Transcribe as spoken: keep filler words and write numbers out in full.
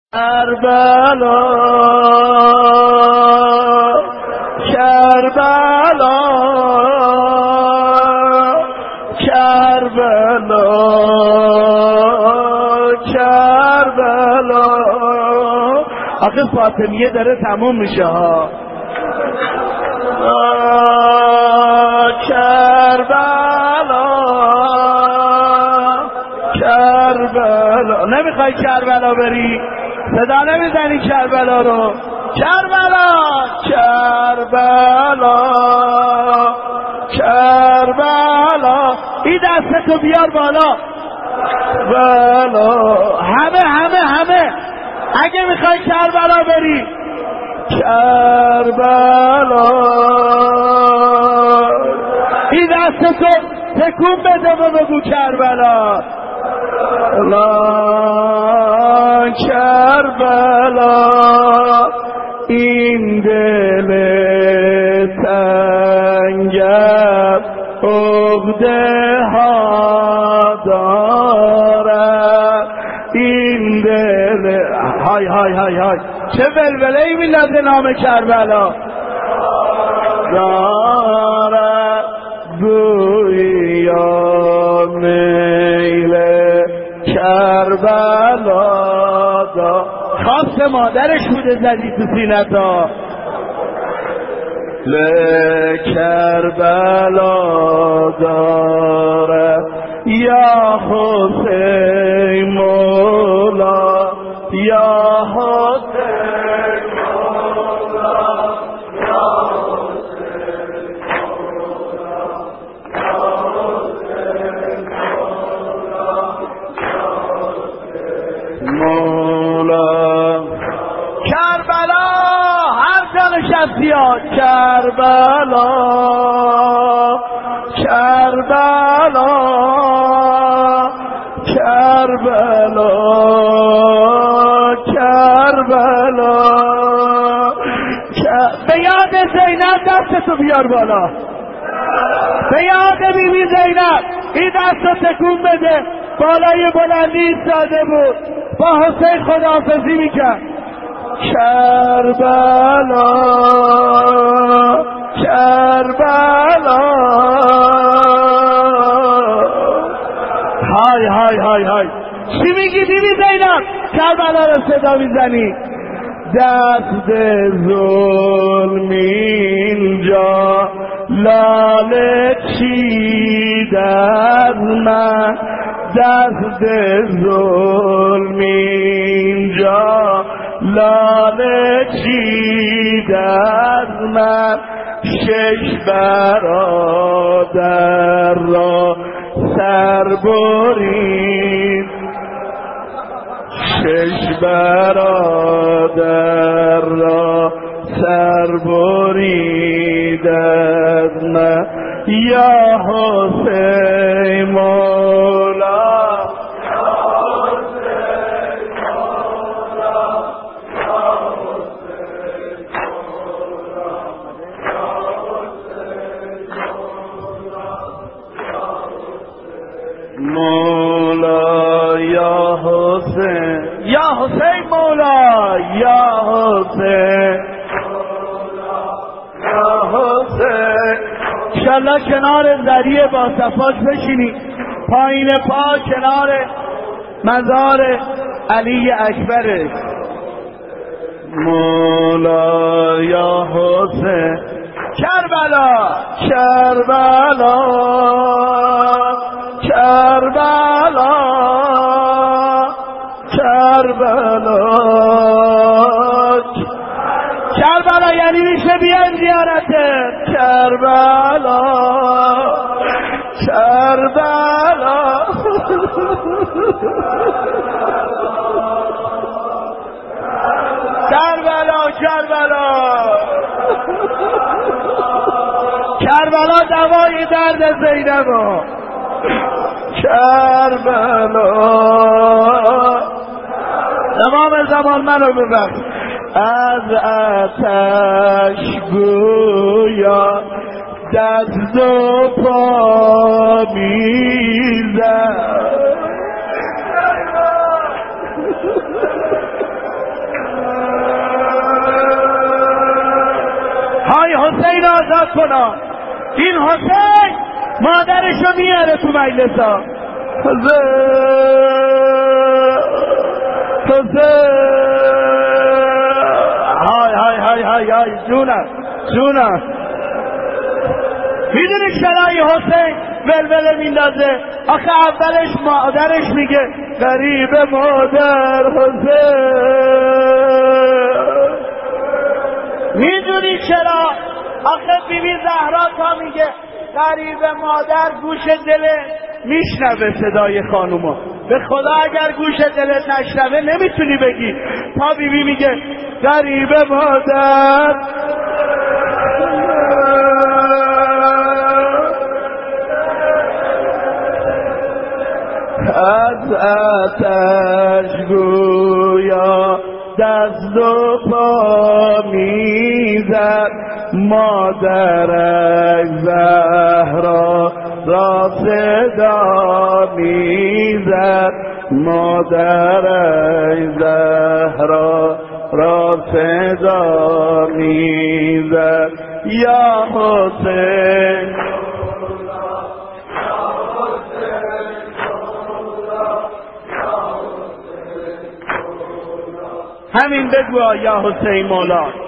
کربلا کربلا کربلا کربلا آخه فاطمیه داره تموم میشه ها. کربلا کربلا نمیخوای کربلا بری؟ صدا نمیزنی کربلا رو؟ کربلا کربلا کربلا این دستتو بیار بالا. بلا همه همه همه اگه میخوای کربلا بری. کربلا این دستتو تکون بده و بگو کربلا. لا کربلا این دل تنگم عقده ها دارد. این دل های های های های چه ولوله ای میلاد نام کربلا دارد. گویا میل کربلا دا خواست مادرش بوده زدی تو سینتا. ل کربلا داره یا حسین مولا یا حسین مولا یا حسین مولا کربلا هر جا نشستی ها. کربلا کربلا کربلا کربلا به یاد زینب دستتو بیار بالا. به یاد بیبی زینب این دستو تکون بده. بالای بلندی ایستاده بود با حسین خداحافظی میکرد. کربلا کربلا های های های های چی میگی بیبی زینب؟ کربلا رو صدا میزنی. دست ظلم اینجا لاله چید از من. دست ظلم اینجا لاله چید از من. شش برادر را سر برید. شش برادر را سر برید از من. یا حسین مولا مولا یا حسین یا حسین مولا یا حسین یا حسین. انشالله کنار ذریعه با صفاش بشینی پایین پا کنار مزار علی اکبره. مولا یا حسین کربلا کربلا کربلا کربلا کربلا یعنی میشه بیان زیارته. کربلا کربلا کربلا کربلا کربلا دوای درد زینبا. کربلا امام زمان منو ببخش. از آتش گویا دست و پا میزد. حسین آزاد کنا. این حسین مادرشو میاره تو مجلسا. حسین حسین های های های های های جونم جونم. میدونی چرا حسین ولوله میندازه؟ آخه اولش مادرش میگه غریب مادر حسین. میدونی چرا؟ آخه بیبی زهرا تا میگه غریب مادر گوش دله میشنوه صدای خانوما. به خدا اگر گوش دلت نشنوه نمیتونی بگی. تا بیبی میگه غریب مادر از آتش گویا دست و پا میزد مادرک زهرا را صدا میزد مادرک زهرا را صدا میزد یا حسین همین بگو یا حسین مولا.